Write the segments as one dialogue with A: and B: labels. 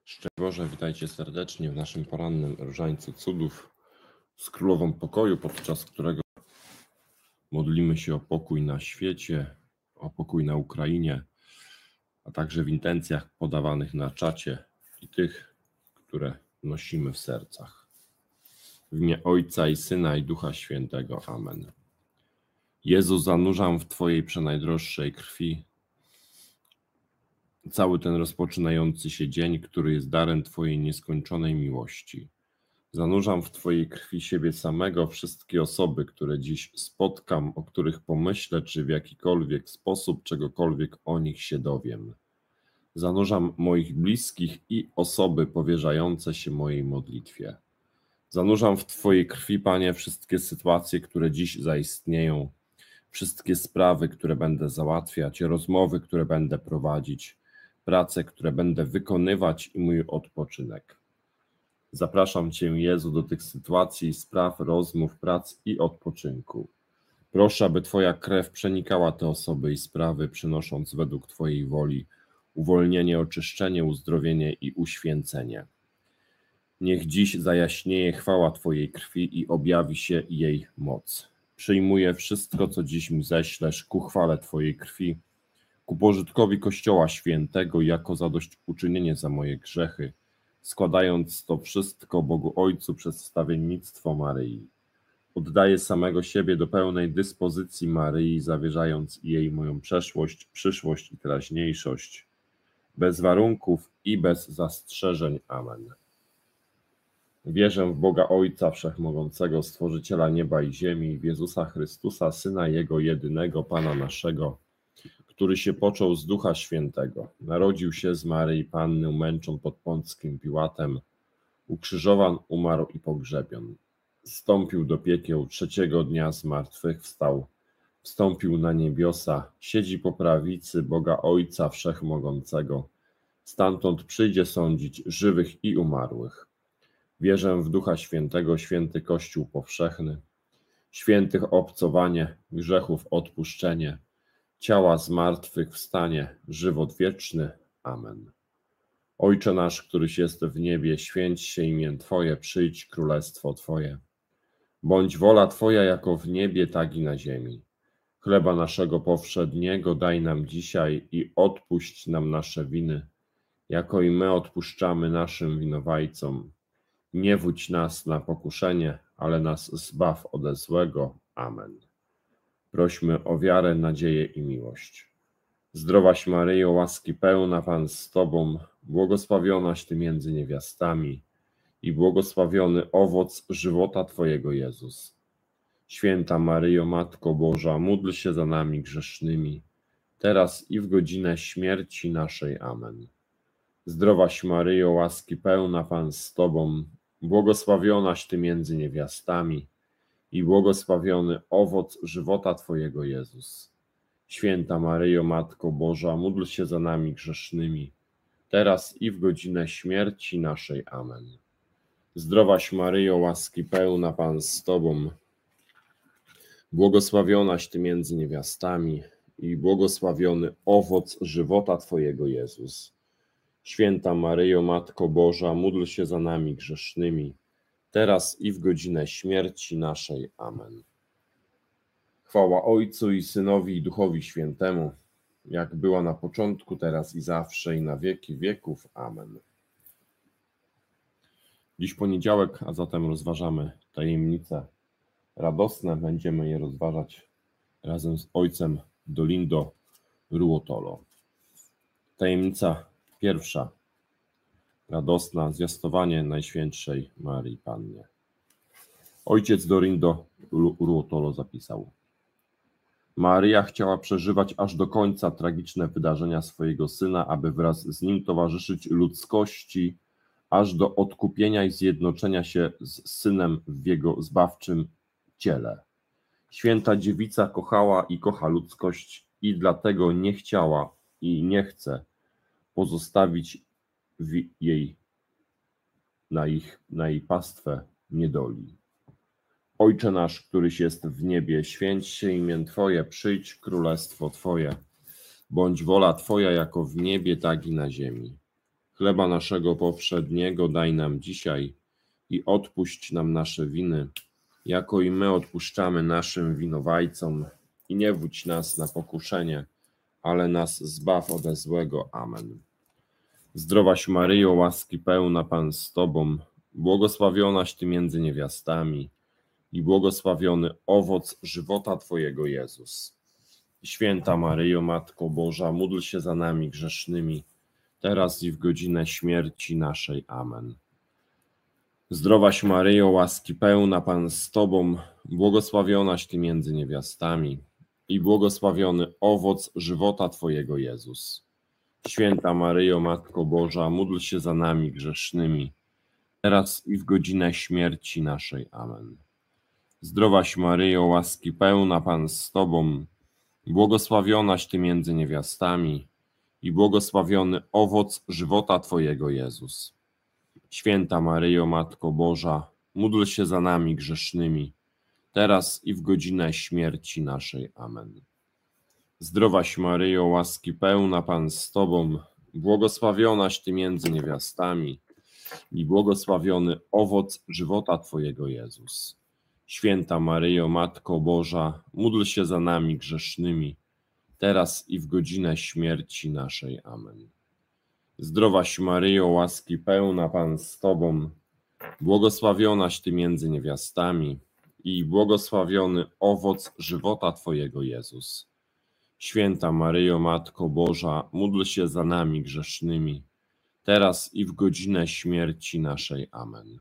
A: Szczęść Boże, witajcie serdecznie w naszym porannym Różańcu Cudów z Królową Pokoju, podczas którego modlimy się o pokój na świecie, o pokój na Ukrainie, a także w intencjach podawanych na czacie i tych, które nosimy w sercach. W imię Ojca i Syna i Ducha Świętego. Amen. Jezu, zanurzam w Twojej przenajdroższej krwi cały ten rozpoczynający się dzień, który jest darem Twojej nieskończonej miłości. Zanurzam w Twojej krwi siebie samego, wszystkie osoby, które dziś spotkam, o których pomyślę, czy w jakikolwiek sposób czegokolwiek o nich się dowiem. Zanurzam moich bliskich i osoby powierzające się mojej modlitwie. Zanurzam w Twojej krwi, Panie, wszystkie sytuacje, które dziś zaistnieją, wszystkie sprawy, które będę załatwiać, rozmowy, które będę prowadzić, prace, które będę wykonywać i mój odpoczynek. Zapraszam Cię, Jezu, do tych sytuacji, spraw, rozmów, prac i odpoczynku. Proszę, aby Twoja krew przenikała te osoby i sprawy, przynosząc według Twojej woli uwolnienie, oczyszczenie, uzdrowienie i uświęcenie. Niech dziś zajaśnieje chwała Twojej krwi i objawi się jej moc. Przyjmuję wszystko, co dziś mi ześlesz, ku chwale Twojej krwi, ku pożytkowi Kościoła Świętego, jako zadośćuczynienie za moje grzechy, składając to wszystko Bogu Ojcu przez wstawiennictwo Maryi. Oddaję samego siebie do pełnej dyspozycji Maryi, zawierzając jej moją przeszłość, przyszłość i teraźniejszość, bez warunków i bez zastrzeżeń. Amen. Wierzę w Boga Ojca Wszechmogącego, Stworzyciela nieba i ziemi, w Jezusa Chrystusa, Syna Jego jedynego, Pana naszego, który się począł z Ducha Świętego, narodził się z Maryi Panny, umęczon pod Pąckim Piłatem, ukrzyżowan, umarł i pogrzebion. Zstąpił do piekieł, trzeciego dnia zmartwychwstał, wstąpił na niebiosa, siedzi po prawicy Boga Ojca Wszechmogącego, stamtąd przyjdzie sądzić żywych i umarłych. Wierzę w Ducha Świętego, święty Kościół powszechny, świętych obcowanie, grzechów odpuszczenie, ciała zmartwychwstanie, żywot wieczny. Amen. Ojcze nasz, któryś jest w niebie, święć się imię Twoje, przyjdź królestwo Twoje. Bądź wola Twoja jako w niebie, tak i na ziemi. Chleba naszego powszedniego daj nam dzisiaj i odpuść nam nasze winy, jako i my odpuszczamy naszym winowajcom. Nie wódź nas na pokuszenie, ale nas zbaw ode złego. Amen. Prośmy o wiarę, nadzieję i miłość. Zdrowaś Maryjo, łaski pełna, Pan z Tobą, błogosławionaś Ty między niewiastami i błogosławiony owoc żywota Twojego, Jezus. Święta Maryjo, Matko Boża, módl się za nami grzesznymi, teraz i w godzinę śmierci naszej. Amen. Zdrowaś Maryjo, łaski pełna, Pan z Tobą, błogosławionaś Ty między niewiastami i błogosławiony owoc żywota Twojego, Jezus. Święta Maryjo, Matko Boża, módl się za nami grzesznymi, teraz i w godzinę śmierci naszej. Amen. Zdrowaś Maryjo, łaski pełna, Pan z Tobą, błogosławionaś Ty między niewiastami i błogosławiony owoc żywota Twojego, Jezus. Święta Maryjo, Matko Boża, módl się za nami grzesznymi, teraz i w godzinę śmierci naszej. Amen. Chwała Ojcu i Synowi i Duchowi Świętemu, jak była na początku, teraz i zawsze, i na wieki wieków. Amen. Dziś poniedziałek, a zatem rozważamy tajemnice radosne. Będziemy je rozważać razem z ojcem Dolindo Ruotolo. Tajemnica pierwsza. Radosna, zwiastowanie Najświętszej Maryi Pannie. Ojciec Dolindo Ruotolo zapisał: Maryja chciała przeżywać aż do końca tragiczne wydarzenia swojego syna, aby wraz z nim towarzyszyć ludzkości aż do odkupienia i zjednoczenia się z synem w jego zbawczym ciele. Święta dziewica kochała i kocha ludzkość i dlatego nie chciała i nie chce pozostawić jej na jej pastwę niedoli. Ojcze nasz, któryś jest w niebie, święć się imię Twoje, przyjdź królestwo Twoje. Bądź wola Twoja jako w niebie, tak i na ziemi. Chleba naszego powszedniego daj nam dzisiaj i odpuść nam nasze winy, jako i my odpuszczamy naszym winowajcom. I nie wódź nas na pokuszenie, ale nas zbaw ode złego. Amen. Zdrowaś Maryjo, łaski pełna, Pan z Tobą, błogosławionaś Ty między niewiastami i błogosławiony owoc żywota Twojego, Jezus. Święta Maryjo, Matko Boża, módl się za nami grzesznymi, teraz i w godzinę śmierci naszej. Amen. Zdrowaś Maryjo, łaski pełna, Pan z Tobą, błogosławionaś Ty między niewiastami i błogosławiony owoc żywota Twojego, Jezus. Święta Maryjo, Matko Boża, módl się za nami grzesznymi, teraz i w godzinę śmierci naszej. Amen. Zdrowaś Maryjo, łaski pełna, Pan z Tobą, błogosławionaś Ty między niewiastami i błogosławiony owoc żywota Twojego, Jezus. Święta Maryjo, Matko Boża, módl się za nami grzesznymi, teraz i w godzinę śmierci naszej. Amen. Zdrowaś Maryjo, łaski pełna, Pan z Tobą, błogosławionaś Ty między niewiastami i błogosławiony owoc żywota Twojego, Jezus. Święta Maryjo, Matko Boża, módl się za nami grzesznymi, teraz i w godzinę śmierci naszej. Amen. Zdrowaś Maryjo, łaski pełna, Pan z Tobą, błogosławionaś Ty między niewiastami i błogosławiony owoc żywota Twojego, Jezus. Święta Maryjo, Matko Boża, módl się za nami grzesznymi, teraz i w godzinę śmierci naszej. Amen.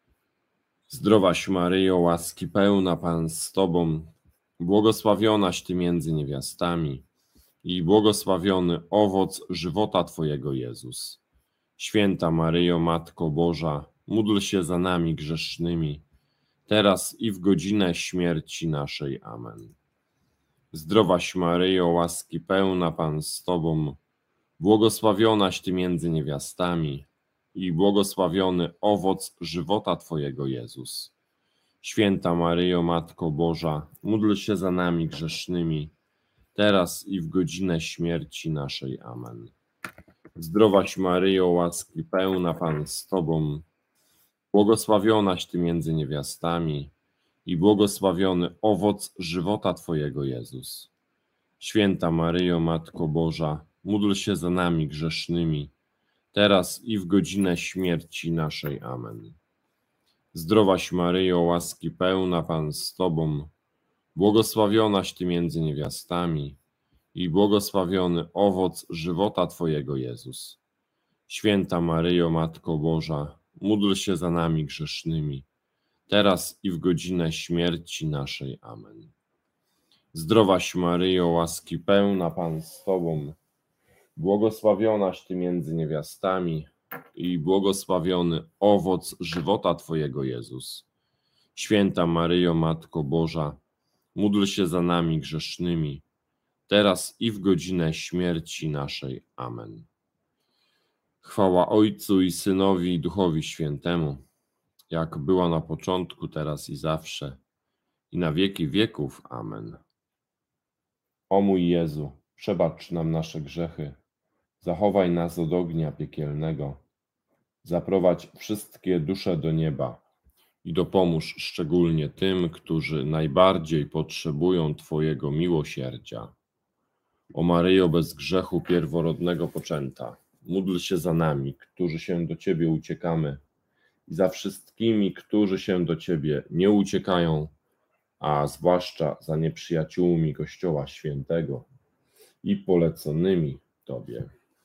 A: Zdrowaś Maryjo, łaski pełna, Pan z Tobą, błogosławionaś Ty między niewiastami i błogosławiony owoc żywota Twojego, Jezus. Święta Maryjo, Matko Boża, módl się za nami grzesznymi, teraz i w godzinę śmierci naszej. Amen. Zdrowaś Maryjo, łaski pełna, Pan z Tobą, błogosławionaś Ty między niewiastami i błogosławiony owoc żywota Twojego, Jezus. Święta Maryjo, Matko Boża, módl się za nami grzesznymi, teraz i w godzinę śmierci naszej. Amen. Zdrowaś Maryjo, łaski pełna, Pan z Tobą, błogosławionaś Ty między niewiastami i błogosławiony owoc żywota Twojego, Jezus. Święta Maryjo, Matko Boża, módl się za nami grzesznymi, teraz i w godzinę śmierci naszej. Amen. Zdrowaś Maryjo, łaski pełna, Pan z Tobą, błogosławionaś Ty między niewiastami i błogosławiony owoc żywota Twojego, Jezus. Święta Maryjo, Matko Boża, módl się za nami grzesznymi, teraz i w godzinę śmierci naszej. Amen. Zdrowaś Maryjo, łaski pełna, Pan z Tobą, błogosławionaś Ty między niewiastami i błogosławiony owoc żywota Twojego, Jezus. Święta Maryjo, Matko Boża, módl się za nami grzesznymi, teraz i w godzinę śmierci naszej. Amen. Chwała Ojcu i Synowi i Duchowi Świętemu, jak była na początku, teraz i zawsze, i na wieki wieków. Amen. O mój Jezu, przebacz nam nasze grzechy, zachowaj nas od ognia piekielnego, zaprowadź wszystkie dusze do nieba i dopomóż szczególnie tym, którzy najbardziej potrzebują Twojego miłosierdzia. O Maryjo bez grzechu pierworodnego poczęta, módl się za nami, którzy się do Ciebie uciekamy, i za wszystkimi, którzy się do Ciebie nie uciekają, a zwłaszcza za nieprzyjaciółmi Kościoła Świętego i poleconymi Tobie.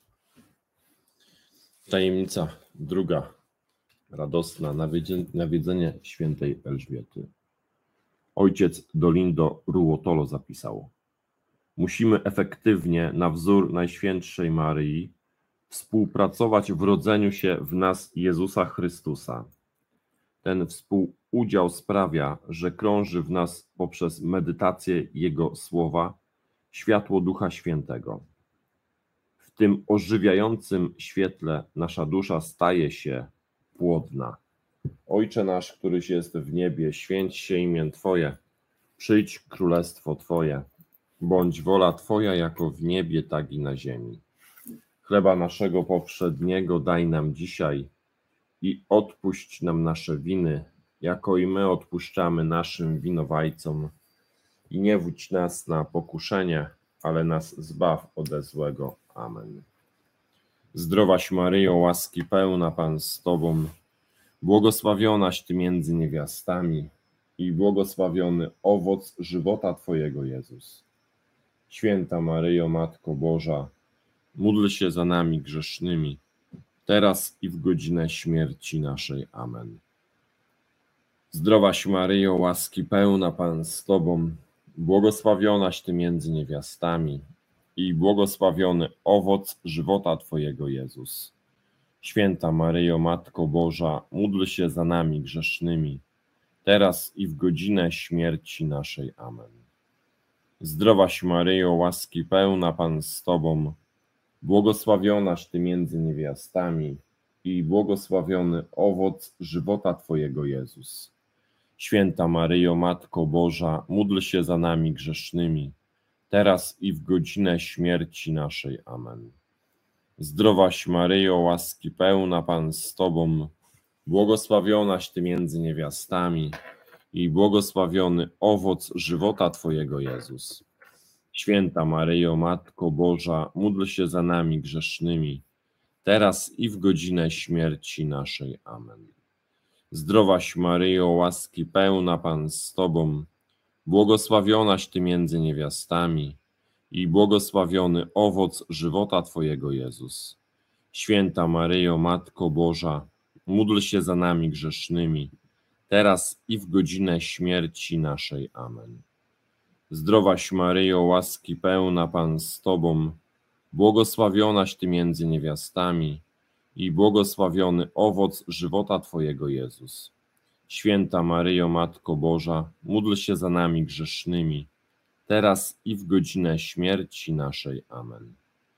A: Tajemnica druga, radosna, nawiedzenie świętej Elżbiety. Ojciec Dolindo Ruotolo zapisał: musimy efektywnie, na wzór Najświętszej Maryi, współpracować w rodzeniu się w nas Jezusa Chrystusa. Ten współudział sprawia, że krąży w nas poprzez medytację Jego słowa światło Ducha Świętego. W tym ożywiającym świetle nasza dusza staje się płodna. Ojcze nasz, któryś jest w niebie, święć się imię Twoje, przyjdź królestwo Twoje, bądź wola Twoja jako w niebie, tak i na ziemi. Chleba naszego powszedniego daj nam dzisiaj i odpuść nam nasze winy, jako i my odpuszczamy naszym winowajcom. I nie wódź nas na pokuszenie, ale nas zbaw ode złego. Amen. Zdrowaś Maryjo, łaski pełna, Pan z Tobą, błogosławionaś Ty między niewiastami i błogosławiony owoc żywota Twojego, Jezus. Święta Maryjo, Matko Boża, módl się za nami grzesznymi, teraz i w godzinę śmierci naszej. Amen. Zdrowaś Maryjo, łaski pełna, Pan z Tobą, błogosławionaś Ty między niewiastami i błogosławiony owoc żywota Twojego, Jezus. Święta Maryjo, Matko Boża, módl się za nami grzesznymi, teraz i w godzinę śmierci naszej. Amen. Zdrowaś Maryjo, łaski pełna, Pan z Tobą, błogosławionaś Ty między niewiastami i błogosławiony owoc żywota Twojego, Jezus. Święta Maryjo, Matko Boża, módl się za nami grzesznymi, teraz i w godzinę śmierci naszej. Amen. Zdrowaś Maryjo, łaski pełna, Pan z Tobą, błogosławionaś Ty między niewiastami i błogosławiony owoc żywota Twojego, Jezus. Święta Maryjo, Matko Boża, módl się za nami grzesznymi, teraz i w godzinę śmierci naszej. Amen. Zdrowaś Maryjo, łaski pełna, Pan z Tobą, błogosławionaś Ty między niewiastami i błogosławiony owoc żywota Twojego, Jezus. Święta Maryjo, Matko Boża, módl się za nami grzesznymi, teraz i w godzinę śmierci naszej. Amen. Zdrowaś Maryjo, łaski pełna, Pan z Tobą, błogosławionaś Ty między niewiastami i błogosławiony owoc żywota Twojego, Jezus. Święta Maryjo, Matko Boża, módl się za nami grzesznymi, teraz i w godzinę śmierci naszej. Amen.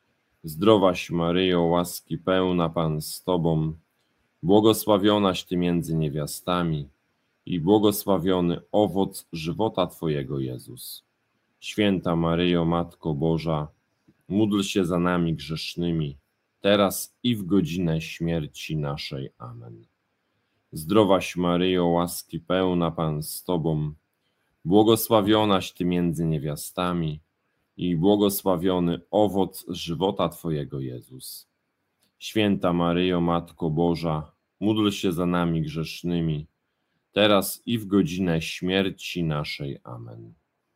A: Zdrowaś Maryjo, łaski pełna, Pan z Tobą, błogosławionaś Ty między niewiastami i błogosławiony owoc żywota Twojego, Jezus. Święta Maryjo, Matko Boża, módl się za nami grzesznymi, teraz i w godzinę śmierci naszej. Amen. Zdrowaś Maryjo, łaski pełna, Pan z Tobą, błogosławionaś Ty między niewiastami i błogosławiony owoc żywota Twojego, Jezus. Święta Maryjo, Matko Boża, módl się za nami grzesznymi, teraz i w godzinę śmierci naszej. Amen.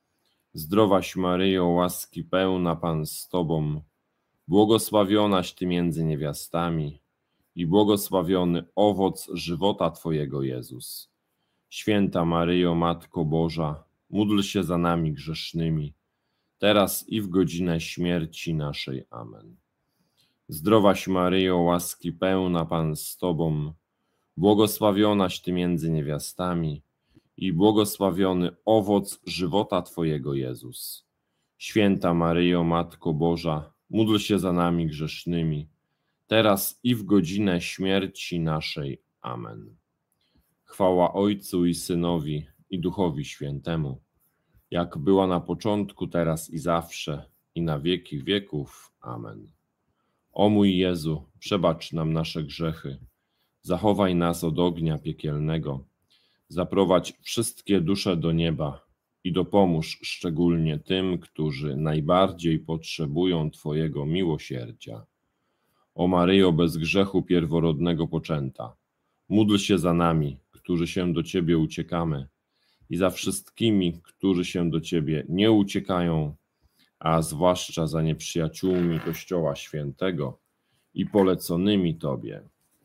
A: Zdrowaś Maryjo, łaski pełna, Pan z Tobą, błogosławionaś Ty między niewiastami i błogosławiony owoc żywota Twojego, Jezus. Święta Maryjo, Matko Boża, módl się za nami grzesznymi, teraz i w godzinę śmierci naszej. Amen. Zdrowaś Maryjo, łaski pełna, Pan z Tobą, błogosławionaś Ty między niewiastami i błogosławiony owoc żywota Twojego, Jezus. Święta Maryjo, Matko Boża, módl się za nami grzesznymi, teraz i w godzinę śmierci naszej. Amen. Chwała Ojcu i Synowi i Duchowi Świętemu, jak była na początku, teraz i zawsze, i na wieki wieków. Amen. O mój Jezu, przebacz nam nasze grzechy, zachowaj nas od ognia piekielnego, zaprowadź wszystkie dusze do nieba i dopomóż szczególnie tym, którzy najbardziej potrzebują Twojego miłosierdzia. O Maryjo, bez grzechu pierworodnego poczęta, módl się za nami, którzy się do Ciebie uciekamy, i za wszystkimi, którzy się do Ciebie nie uciekają, a zwłaszcza za nieprzyjaciółmi Kościoła Świętego i poleconymi Tobie.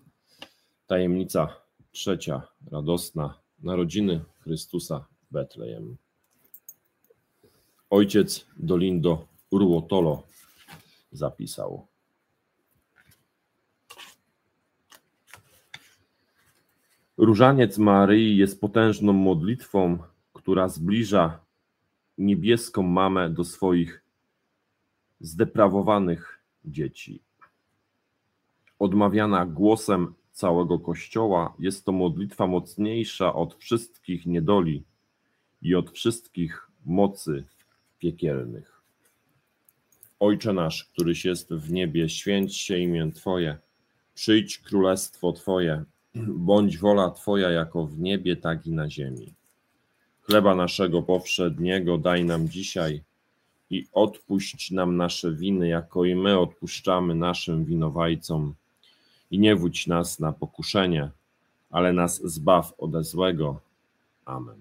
A: Tajemnica trzecia, radosna, narodziny Chrystusa w Betlejem. Ojciec Dolindo Ruotolo zapisał: Różaniec Maryi jest potężną modlitwą, która zbliża niebieską mamę do swoich zdeprawowanych dzieci. Odmawiana głosem całego Kościoła, jest to modlitwa mocniejsza od wszystkich niedoli i od wszystkich mocy piekielnych. Ojcze nasz, któryś jest w niebie, święć się imię Twoje. Przyjdź królestwo Twoje, bądź wola Twoja jako w niebie, tak i na ziemi. Chleba naszego powszedniego daj nam dzisiaj i odpuść nam nasze winy, jako i my odpuszczamy naszym winowajcom. I nie wódź nas na pokuszenie, ale nas zbaw ode złego. Amen.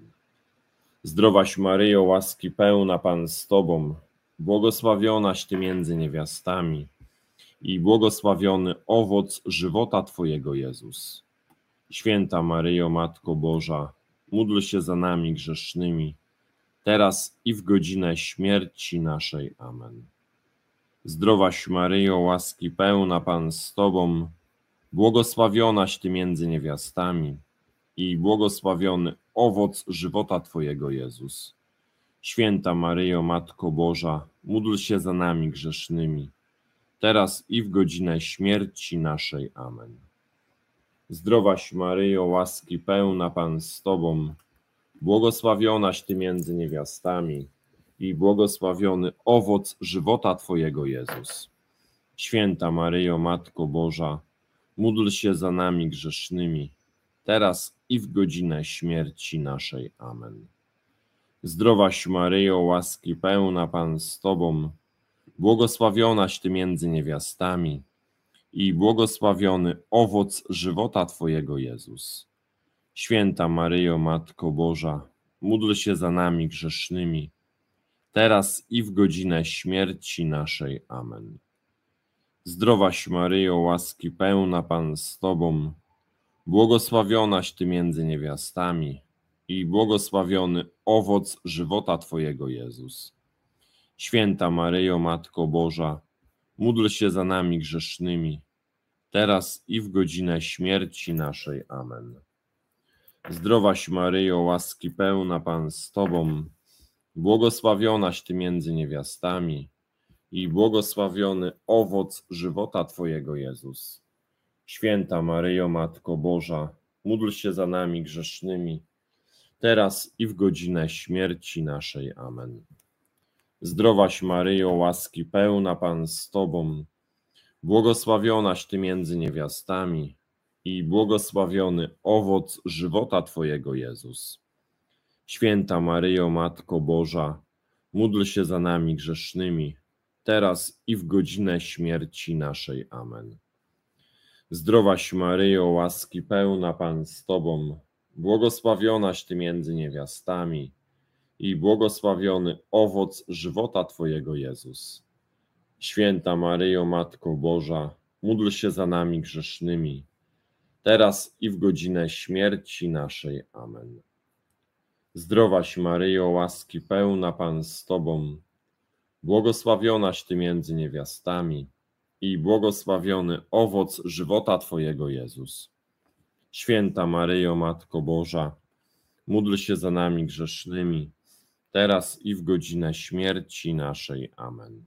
A: Zdrowaś Maryjo, łaski pełna, Pan z Tobą, błogosławionaś Ty między niewiastami i błogosławiony owoc żywota Twojego, Jezus. Święta Maryjo, Matko Boża, módl się za nami grzesznymi, teraz i w godzinę śmierci naszej. Amen. Zdrowaś Maryjo, łaski pełna, Pan z Tobą, błogosławionaś Ty między niewiastami i błogosławiony owoc żywota Twojego, Jezus. Święta Maryjo, Matko Boża, módl się za nami grzesznymi, teraz i w godzinę śmierci naszej. Amen. Zdrowaś Maryjo, łaski pełna, Pan z Tobą, błogosławionaś Ty między niewiastami i błogosławiony owoc żywota Twojego, Jezus. Święta Maryjo, Matko Boża, módl się za nami grzesznymi, teraz i w godzinę śmierci naszej. Amen. Zdrowaś Maryjo, łaski pełna, Pan z Tobą, błogosławionaś Ty między niewiastami i błogosławiony owoc żywota Twojego, Jezus. Święta Maryjo, Matko Boża, módl się za nami grzesznymi, teraz i w godzinę śmierci naszej. Amen. Zdrowaś Maryjo, łaski pełna, Pan z Tobą, błogosławionaś Ty między niewiastami i błogosławiony owoc żywota Twojego, Jezus. Święta Maryjo, Matko Boża, módl się za nami grzesznymi, teraz i w godzinę śmierci naszej. Amen. Zdrowaś Maryjo, łaski pełna, Pan z Tobą, błogosławionaś Ty między niewiastami i błogosławiony owoc żywota Twojego, Jezus. Święta Maryjo, Matko Boża, módl się za nami grzesznymi, teraz i w godzinę śmierci naszej. Amen. Zdrowaś Maryjo, łaski pełna, Pan z Tobą, błogosławionaś Ty między niewiastami i błogosławiony owoc żywota Twojego, Jezus. Święta Maryjo, Matko Boża, módl się za nami grzesznymi, teraz i w godzinę śmierci naszej. Amen. Zdrowaś Maryjo, łaski pełna, Pan z Tobą, błogosławionaś Ty między niewiastami i błogosławiony owoc żywota Twojego, Jezus. Święta Maryjo, Matko Boża, módl się za nami grzesznymi, teraz i w godzinę śmierci naszej. Amen. Zdrowaś Maryjo, łaski pełna, Pan z Tobą, błogosławionaś Ty między niewiastami i błogosławiony owoc żywota Twojego, Jezus. Święta Maryjo, Matko Boża, módl się za nami grzesznymi, teraz i w godzinę śmierci naszej. Amen.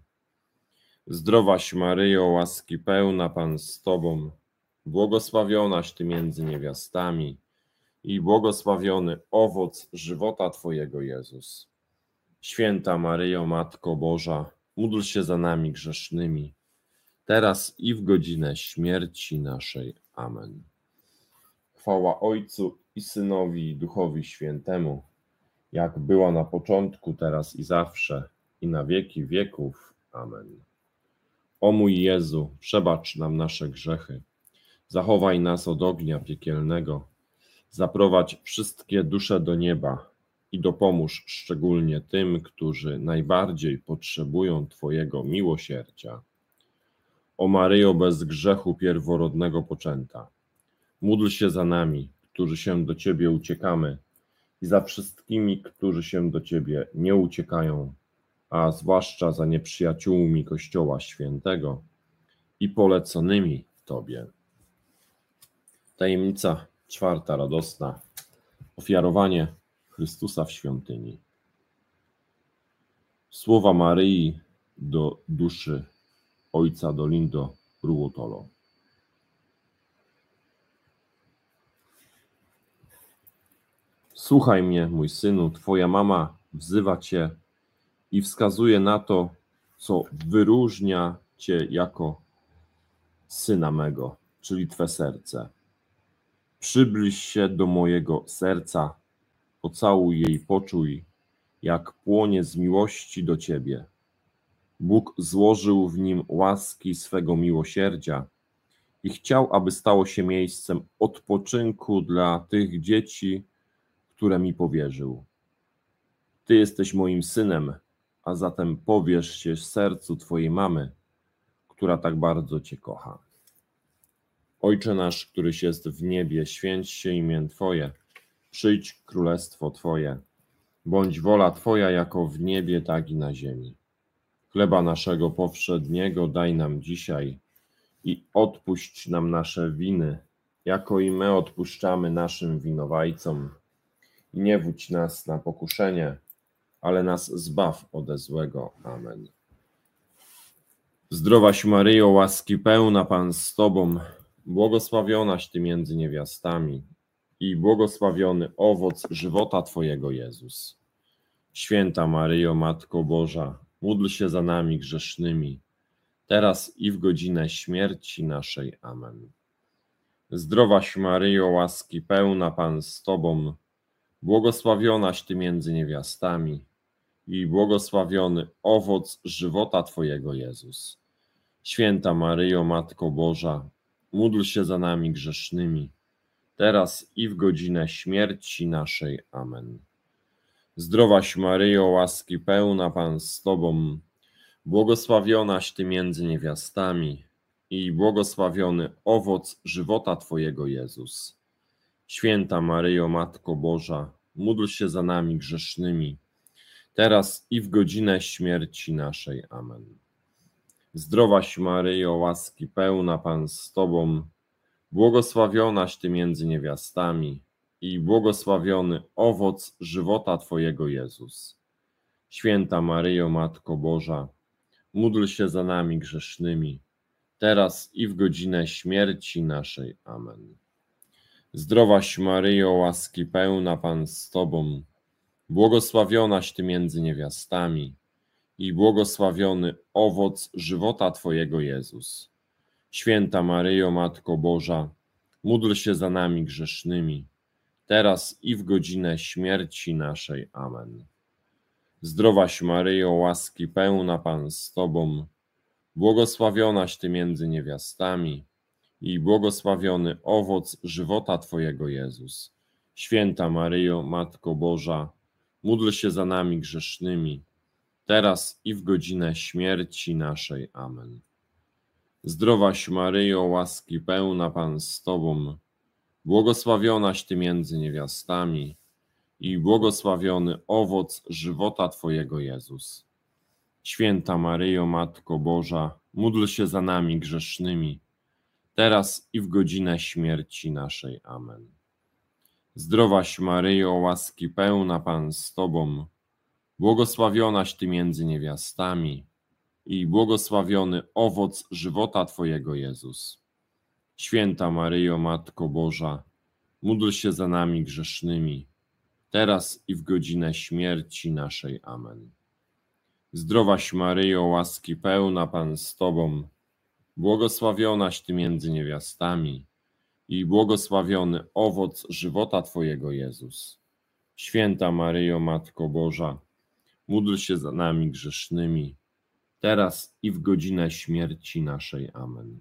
A: Zdrowaś Maryjo, łaski pełna, Pan z Tobą, błogosławionaś Ty między niewiastami i błogosławiony owoc żywota Twojego, Jezus. Święta Maryjo, Matko Boża, módl się za nami grzesznymi, teraz i w godzinę śmierci naszej. Amen. Chwała Ojcu i Synowi, i Duchowi Świętemu, jak była na początku, teraz i zawsze, i na wieki wieków. Amen. O mój Jezu, przebacz nam nasze grzechy, zachowaj nas od ognia piekielnego, zaprowadź wszystkie dusze do nieba i dopomóż szczególnie tym, którzy najbardziej potrzebują Twojego miłosierdzia. O Maryjo bez grzechu pierworodnego poczęta, módl się za nami, którzy się do Ciebie uciekamy, i za wszystkimi, którzy się do Ciebie nie uciekają, a zwłaszcza za nieprzyjaciółmi Kościoła Świętego i poleconymi Tobie. Tajemnica czwarta radosna. Ofiarowanie Chrystusa w świątyni. Słowa Maryi do duszy ojca Dolindo Ruotolo. Słuchaj mnie, mój synu, Twoja mama wzywa Cię i wskazuje na to, co wyróżnia Cię jako Syna mego, czyli Twe serce. Przybliż się do mojego serca, pocałuj je i poczuj, jak płonie z miłości do Ciebie. Bóg złożył w nim łaski swego miłosierdzia i chciał, aby stało się miejscem odpoczynku dla tych dzieci, które mi powierzył. Ty jesteś moim synem, a zatem powierz się sercu Twojej mamy, która tak bardzo Cię kocha. Ojcze nasz, któryś jest w niebie, święć się imię Twoje, przyjdź królestwo Twoje, bądź wola Twoja jako w niebie, tak i na ziemi. Chleba naszego powszedniego daj nam dzisiaj i odpuść nam nasze winy, jako i my odpuszczamy naszym winowajcom. I nie wódź nas na pokuszenie, ale nas zbaw ode złego. Amen. Zdrowaś Maryjo, łaski pełna, Pan z Tobą, błogosławionaś Ty między niewiastami i błogosławiony owoc żywota Twojego, Jezus. Święta Maryjo, Matko Boża, módl się za nami grzesznymi, teraz i w godzinę śmierci naszej. Amen. Zdrowaś Maryjo, łaski pełna, Pan z Tobą, błogosławionaś Ty między niewiastami i błogosławiony owoc żywota Twojego, Jezus. Święta Maryjo, Matko Boża, módl się za nami grzesznymi, teraz i w godzinę śmierci naszej. Amen. Zdrowaś Maryjo, łaski pełna, Pan z Tobą, błogosławionaś Ty między niewiastami i błogosławiony owoc żywota Twojego, Jezus. Święta Maryjo, Matko Boża, módl się za nami grzesznymi, teraz i w godzinę śmierci naszej. Amen. Zdrowaś Maryjo, łaski pełna, Pan z Tobą, błogosławionaś Ty między niewiastami i błogosławiony owoc żywota Twojego, Jezus. Święta Maryjo, Matko Boża, módl się za nami grzesznymi, teraz i w godzinę śmierci naszej. Amen. Zdrowaś Maryjo, łaski pełna, Pan z Tobą, błogosławionaś Ty między niewiastami i błogosławiony owoc żywota Twojego, Jezus. Święta Maryjo, Matko Boża, módl się za nami grzesznymi, teraz i w godzinę śmierci naszej. Amen. Zdrowaś Maryjo, łaski pełna, Pan z Tobą, błogosławionaś Ty między niewiastami i błogosławiony owoc żywota Twojego, Jezus. Święta Maryjo, Matko Boża, módl się za nami grzesznymi, teraz i w godzinę śmierci naszej. Amen. Zdrowaś Maryjo, łaski pełna, Pan z Tobą, błogosławionaś Ty między niewiastami i błogosławiony owoc żywota Twojego, Jezus. Święta Maryjo, Matko Boża, módl się za nami grzesznymi, teraz i w godzinę śmierci naszej. Amen. Zdrowaś Maryjo, łaski pełna, Pan z Tobą, błogosławionaś Ty między niewiastami i błogosławiony owoc żywota Twojego, Jezus. Święta Maryjo, Matko Boża, módl się za nami grzesznymi, teraz i w godzinę śmierci naszej. Amen. Zdrowaś Maryjo, łaski pełna, Pan z Tobą, błogosławionaś Ty między niewiastami i błogosławiony owoc żywota Twojego, Jezus. Święta Maryjo, Matko Boża, módl się za nami grzesznymi, teraz i w godzinę śmierci naszej. Amen.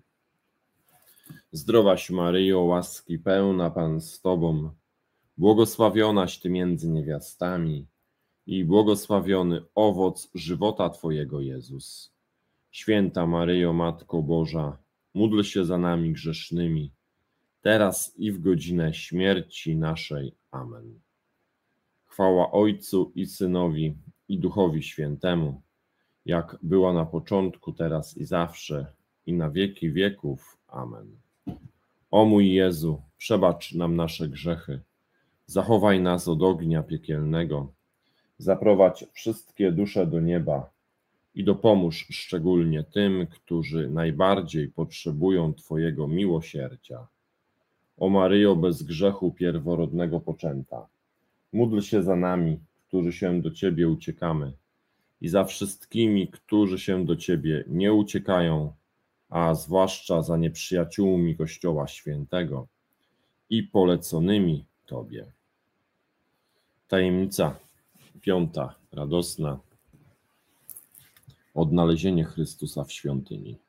A: Zdrowaś Maryjo, łaski pełna, Pan z Tobą, błogosławionaś Ty między niewiastami i błogosławiony owoc żywota Twojego, Jezus. Święta Maryjo, Matko Boża, módl się za nami grzesznymi, teraz i w godzinę śmierci naszej. Amen. Chwała Ojcu i Synowi, i Duchowi Świętemu, jak była na początku, teraz i zawsze, i na wieki wieków. Amen. O mój Jezu, przebacz nam nasze grzechy, zachowaj nas od ognia piekielnego, zaprowadź wszystkie dusze do nieba i dopomóż szczególnie tym, którzy najbardziej potrzebują Twojego miłosierdzia. O Maryjo, bez grzechu pierworodnego poczęta, módl się za nami, którzy się do Ciebie uciekamy, i za wszystkimi, którzy się do Ciebie nie uciekają, a zwłaszcza za nieprzyjaciółmi Kościoła Świętego i poleconymi Tobie. Tajemnica 5. Radosna. Odnalezienie Chrystusa w świątyni.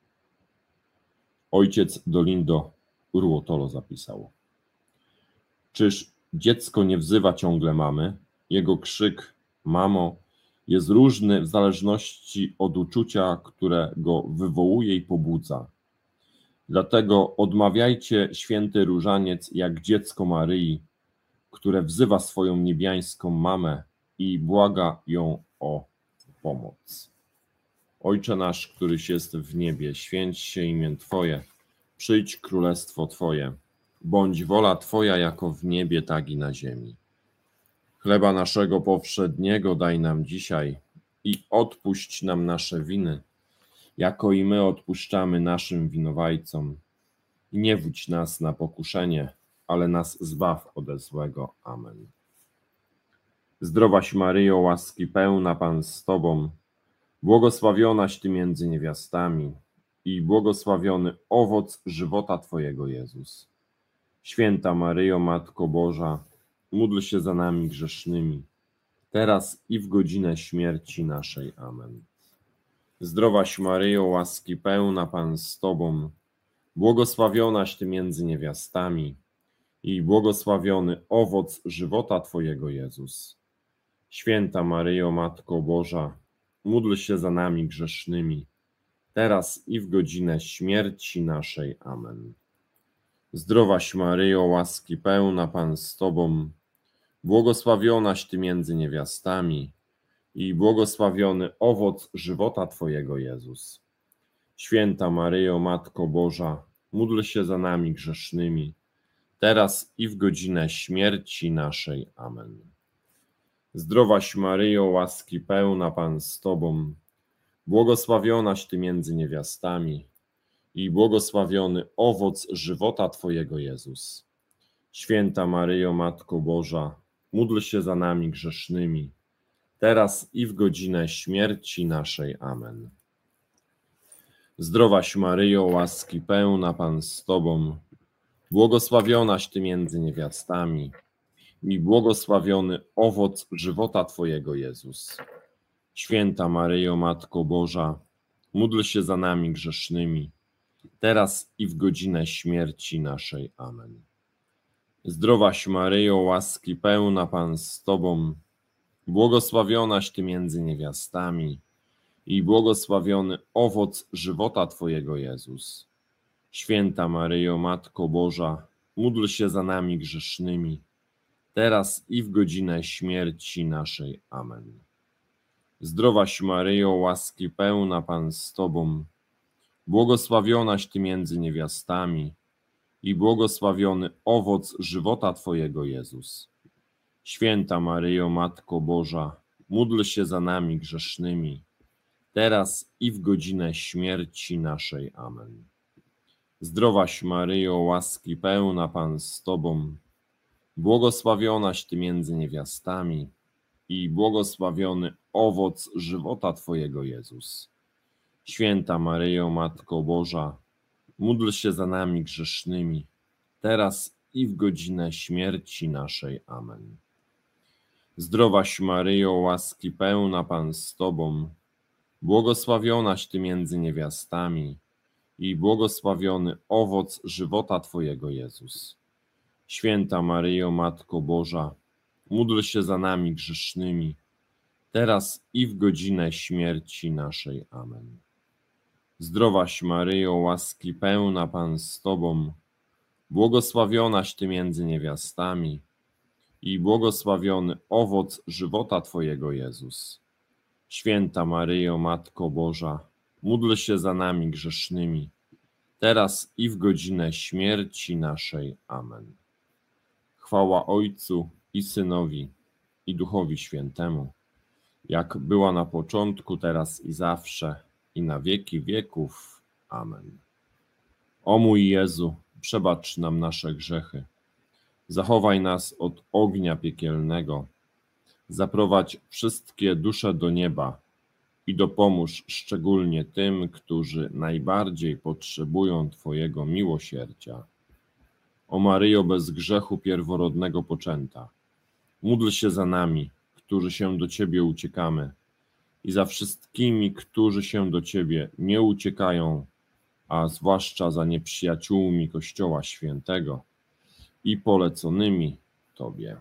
A: Ojciec Dolindo Urłotolo zapisał: czyż dziecko nie wzywa ciągle mamy? Jego krzyk mamo jest różny w zależności od uczucia, które go wywołuje i pobudza. Dlatego odmawiajcie święty różaniec jak dziecko Maryi, które wzywa swoją niebiańską mamę i błaga ją o pomoc. Ojcze nasz, któryś jest w niebie, święć się imię Twoje, przyjdź królestwo Twoje, bądź wola Twoja jako w niebie, tak i na ziemi. Chleba naszego powszedniego daj nam dzisiaj i odpuść nam nasze winy, jako i my odpuszczamy naszym winowajcom. I nie wódź nas na pokuszenie, ale nas zbaw ode złego. Amen. Zdrowaś Maryjo, łaski pełna, Pan z Tobą, błogosławionaś Ty między niewiastami i błogosławiony owoc żywota Twojego, Jezus. Święta Maryjo, Matko Boża, módl się za nami grzesznymi, teraz i w godzinę śmierci naszej. Amen. Zdrowaś Maryjo, łaski pełna, Pan z Tobą, błogosławionaś Ty między niewiastami i błogosławiony owoc żywota Twojego, Jezus. Święta Maryjo, Matko Boża, módl się za nami grzesznymi, teraz i w godzinę śmierci naszej. Amen. Zdrowaś Maryjo, łaski pełna, Pan z Tobą, błogosławionaś Ty między niewiastami i błogosławiony owoc żywota Twojego, Jezus. Święta Maryjo, Matko Boża, módl się za nami grzesznymi, teraz i w godzinę śmierci naszej. Amen. Zdrowaś Maryjo, łaski pełna, Pan z Tobą, błogosławionaś Ty między niewiastami i błogosławiony owoc żywota Twojego, Jezus. Święta Maryjo, Matko Boża, módl się za nami grzesznymi, teraz i w godzinę śmierci naszej. Amen. Zdrowaś Maryjo, łaski pełna, Pan z Tobą, błogosławionaś Ty między niewiastami i błogosławiony owoc żywota Twojego, Jezus. Święta Maryjo, Matko Boża, módl się za nami grzesznymi, teraz i w godzinę śmierci naszej. Amen. Zdrowaś Maryjo, łaski pełna, Pan z Tobą, błogosławionaś Ty między niewiastami i błogosławiony owoc żywota Twojego, Jezus. Święta Maryjo, Matko Boża, módl się za nami grzesznymi, teraz i w godzinę śmierci naszej. Amen. Zdrowaś Maryjo, łaski pełna, Pan z Tobą, błogosławionaś Ty między niewiastami i błogosławiony owoc żywota Twojego, Jezus. Święta Maryjo, Matko Boża, módl się za nami grzesznymi, teraz i w godzinę śmierci naszej. Amen. Zdrowaś Maryjo, łaski pełna, Pan z Tobą, błogosławionaś Ty między niewiastami i błogosławiony owoc żywota Twojego, Jezus. Święta Maryjo, Matko Boża, módl się za nami grzesznymi, teraz i w godzinę śmierci naszej. Amen. Zdrowaś Maryjo, łaski pełna, Pan z Tobą, błogosławionaś Ty między niewiastami i błogosławiony owoc żywota Twojego, Jezus. Święta Maryjo, Matko Boża, módl się za nami grzesznymi, teraz i w godzinę śmierci naszej. Amen. Zdrowaś Maryjo, łaski pełna, Pan z Tobą, błogosławionaś Ty między niewiastami i błogosławiony owoc żywota Twojego, Jezus. Święta Maryjo, Matko Boża, módl się za nami grzesznymi, teraz i w godzinę śmierci naszej. Amen. Chwała Ojcu i Synowi, i Duchowi Świętemu, jak była na początku, teraz i zawsze, i na wieki wieków. Amen. O mój Jezu, przebacz nam nasze grzechy, zachowaj nas od ognia piekielnego, Zaprowadź wszystkie dusze do nieba i dopomóż szczególnie tym, którzy najbardziej potrzebują Twojego miłosierdzia. O Maryjo bez grzechu pierworodnego poczęta, módl się za nami, którzy się do Ciebie uciekamy, i za wszystkimi, którzy się do Ciebie nie uciekają, a zwłaszcza za nieprzyjaciółmi Kościoła Świętego i poleconymi Tobie.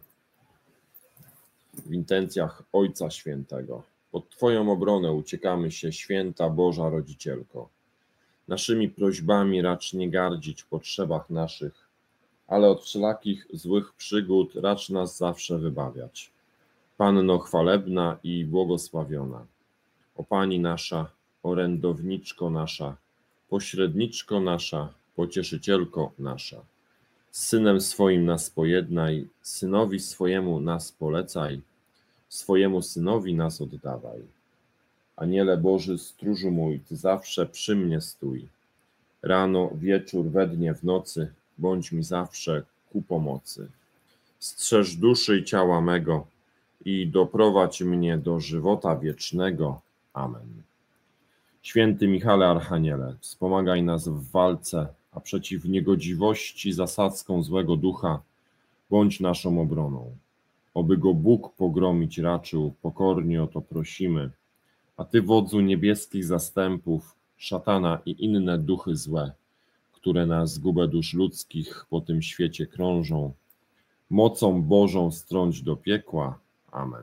A: W intencjach Ojca Świętego. Pod Twoją obronę uciekamy się, Święta Boża Rodzicielko. Naszymi prośbami racz nie gardzić w potrzebach naszych, ale od wszelakich złych przygód racz nas zawsze wybawiać. Panno chwalebna i błogosławiona, o Pani nasza, orędowniczko nasza, pośredniczko nasza, pocieszycielko nasza. Z Synem swoim nas pojednaj, Synowi swojemu nas polecaj, swojemu Synowi nas oddawaj. Aniele Boży, stróżu mój, Ty zawsze przy mnie stój. Rano, wieczór, we dnie, w nocy, bądź mi zawsze ku pomocy. Strzeż duszy i ciała mego i doprowadź mnie do żywota wiecznego. Amen. Święty Michale Archaniele, wspomagaj nas w walce, a przeciw niegodziwości zasadzką złego ducha bądź naszą obroną. Oby go Bóg pogromić raczył, pokornie o to prosimy. A Ty, wodzu niebieskich zastępów, szatana i inne duchy złe, które na zgubę dusz ludzkich po tym świecie krążą, mocą Bożą strąć do piekła. Amen.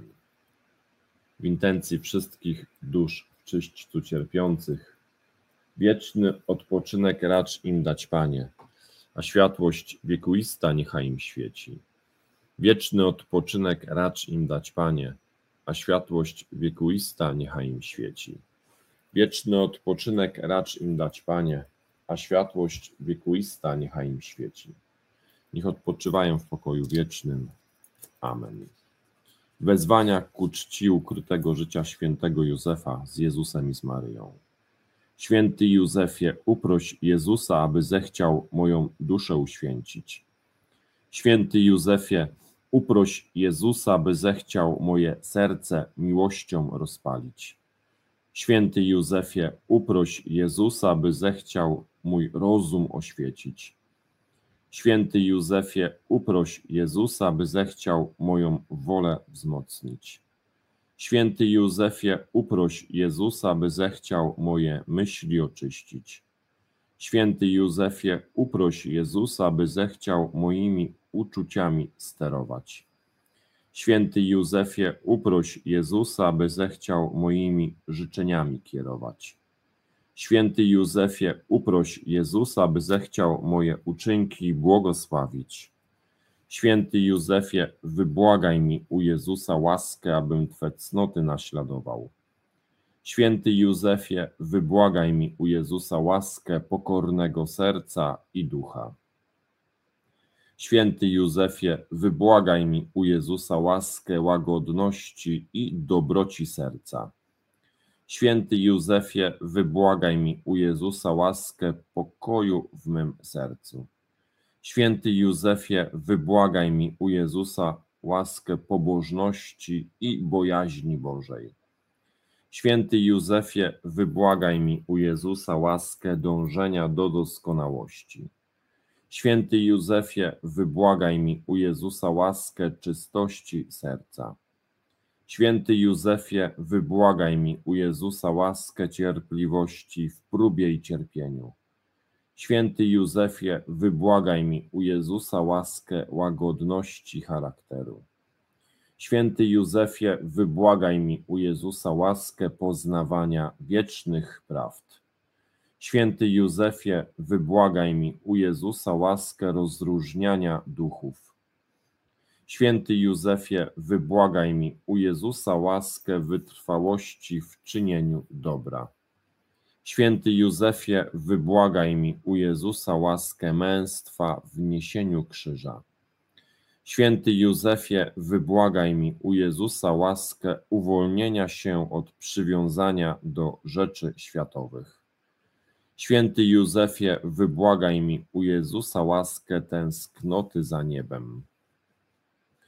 A: W intencji wszystkich dusz w czyśćcu cierpiących, wieczny odpoczynek racz im dać, Panie, a światłość wiekuista niechaj im świeci. Wieczny odpoczynek racz im dać, Panie, a światłość wiekuista niechaj im świeci. Wieczny odpoczynek racz im dać, Panie, a światłość wiekuista niechaj im świeci. Niech odpoczywają w pokoju wiecznym. Amen. Wezwania ku czci ukrytego życia świętego Józefa z Jezusem i z Maryją. Święty Józefie, uproś Jezusa, aby zechciał moją duszę uświęcić. Święty Józefie, uproś Jezusa, by zechciał moje serce miłością rozpalić. Święty Józefie, uproś Jezusa, by zechciał mój rozum oświecić. Święty Józefie, uproś Jezusa, by zechciał moją wolę wzmocnić. Święty Józefie, uproś Jezusa, by zechciał moje myśli oczyścić. Święty Józefie, uproś Jezusa, by zechciał moimi uczuciami sterować. Święty Józefie, uproś Jezusa, by zechciał moimi życzeniami kierować. Święty Józefie, uproś Jezusa, by zechciał moje uczynki błogosławić. Święty Józefie, wybłagaj mi u Jezusa łaskę, abym Twe cnoty naśladował. Święty Józefie, wybłagaj mi u Jezusa łaskę pokornego serca i ducha. Święty Józefie, wybłagaj mi u Jezusa łaskę łagodności i dobroci serca. Święty Józefie, wybłagaj mi u Jezusa łaskę pokoju w mym sercu. Święty Józefie, wybłagaj mi u Jezusa łaskę pobożności i bojaźni Bożej. Święty Józefie, wybłagaj mi u Jezusa łaskę dążenia do doskonałości. Święty Józefie, wybłagaj mi u Jezusa łaskę czystości serca. Święty Józefie, wybłagaj mi u Jezusa łaskę cierpliwości w próbie i cierpieniu. Święty Józefie, wybłagaj mi u Jezusa łaskę łagodności charakteru. Święty Józefie, wybłagaj mi u Jezusa łaskę poznawania wiecznych prawd. Święty Józefie, wybłagaj mi u Jezusa łaskę rozróżniania duchów. Święty Józefie, wybłagaj mi u Jezusa łaskę wytrwałości w czynieniu dobra. Święty Józefie, wybłagaj mi u Jezusa łaskę męstwa w niesieniu krzyża. Święty Józefie, wybłagaj mi u Jezusa łaskę uwolnienia się od przywiązania do rzeczy światowych. Święty Józefie, wybłagaj mi u Jezusa łaskę tęsknoty za niebem.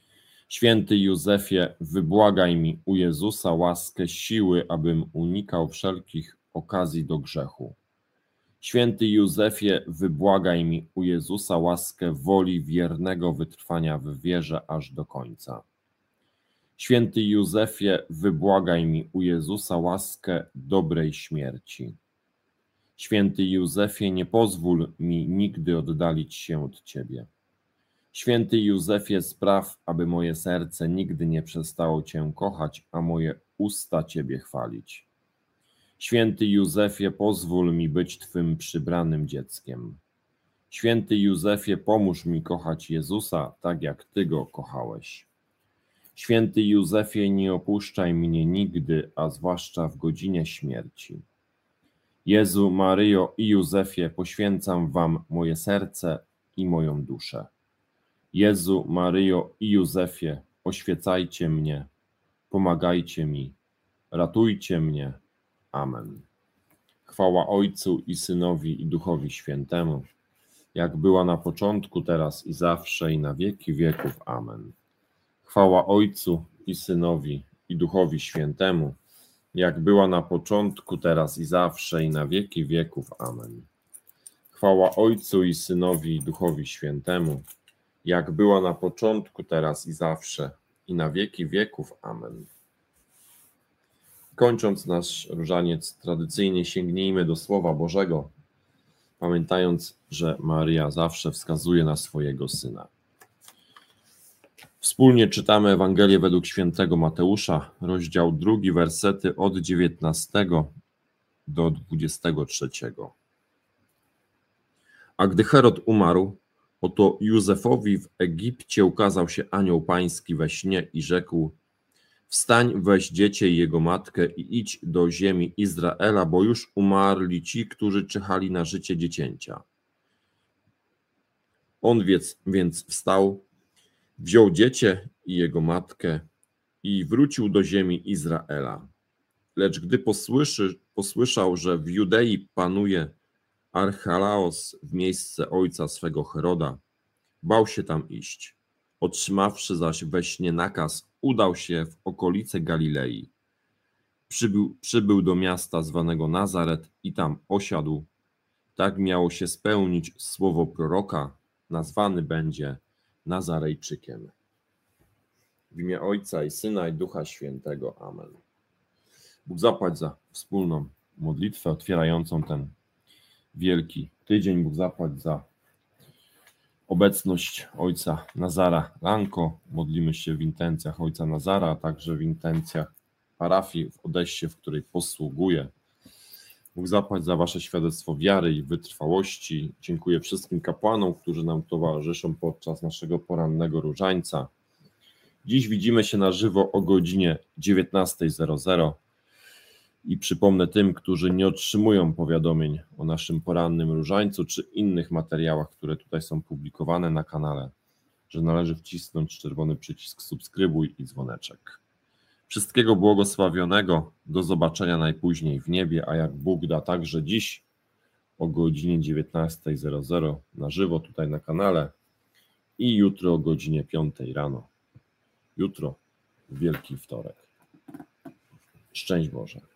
A: Święty Józefie, wybłagaj mi u Jezusa łaskę siły, abym unikał wszelkich okazji do grzechu. Święty Józefie, wybłagaj mi u Jezusa łaskę woli wiernego wytrwania w wierze aż do końca. Święty Józefie, wybłagaj mi u Jezusa łaskę dobrej śmierci. Święty Józefie, nie pozwól mi nigdy oddalić się od Ciebie. Święty Józefie, spraw, aby moje serce nigdy nie przestało Cię kochać, a moje usta Ciebie chwalić. Święty Józefie, pozwól mi być Twym przybranym dzieckiem. Święty Józefie, pomóż mi kochać Jezusa tak, jak Ty Go kochałeś. Święty Józefie, nie opuszczaj mnie nigdy, a zwłaszcza w godzinie śmierci. Jezu, Maryjo i Józefie, poświęcam Wam moje serce i moją duszę. Jezu, Maryjo i Józefie, oświecajcie mnie, pomagajcie mi, ratujcie mnie. Amen. Chwała Ojcu i Synowi i Duchowi Świętemu, jak była na początku, teraz i zawsze, i na wieki wieków. Amen. Chwała Ojcu i Synowi i Duchowi Świętemu, jak była na początku, teraz i zawsze, i na wieki wieków. Amen. Chwała Ojcu i Synowi i Duchowi Świętemu, jak była na początku, teraz i zawsze, i na wieki wieków. Amen. Kończąc nasz różaniec, tradycyjnie sięgnijmy do Słowa Bożego, pamiętając, że Maryja zawsze wskazuje na swojego Syna. Wspólnie czytamy Ewangelię według świętego Mateusza, rozdział 2, wersety od 19 do 23. A gdy Herod umarł, oto Józefowi w Egipcie ukazał się anioł pański we śnie i rzekł: Wstań, weź dziecię i jego matkę i idź do ziemi Izraela, bo już umarli ci, którzy czyhali na życie dziecięcia. On więc wstał, wziął dziecię i jego matkę i wrócił do ziemi Izraela. Lecz gdy posłyszał, że w Judei panuje Archelaos w miejsce ojca swego Heroda, bał się tam iść. Otrzymawszy zaś we śnie nakaz, udał się w okolice Galilei. Przybył do miasta zwanego Nazaret i tam osiadł. Tak miało się spełnić słowo proroka: nazwany będzie Nazarejczykiem. W imię Ojca i Syna i Ducha Świętego. Amen. Bóg zapłać za wspólną modlitwę otwierającą ten wielki tydzień. Bóg zapłać za obecność ojca Nazara Lanko. Modlimy się w intencjach ojca Nazara, a także w intencjach parafii w Odessie, w której posługuję. Bóg zapłać za wasze świadectwo wiary i wytrwałości. Dziękuję wszystkim kapłanom, którzy nam towarzyszą podczas naszego porannego różańca. Dziś widzimy się na żywo o godzinie 19:00 i przypomnę tym, którzy nie otrzymują powiadomień o naszym porannym różańcu czy innych materiałach, które tutaj są publikowane na kanale, że należy wcisnąć czerwony przycisk subskrybuj i dzwoneczek. Wszystkiego błogosławionego, do zobaczenia najpóźniej w niebie, a jak Bóg da, także dziś o godzinie 19:00 na żywo tutaj na kanale i jutro o godzinie 5:00 rano. Jutro Wielki Wtorek. Szczęść Boże.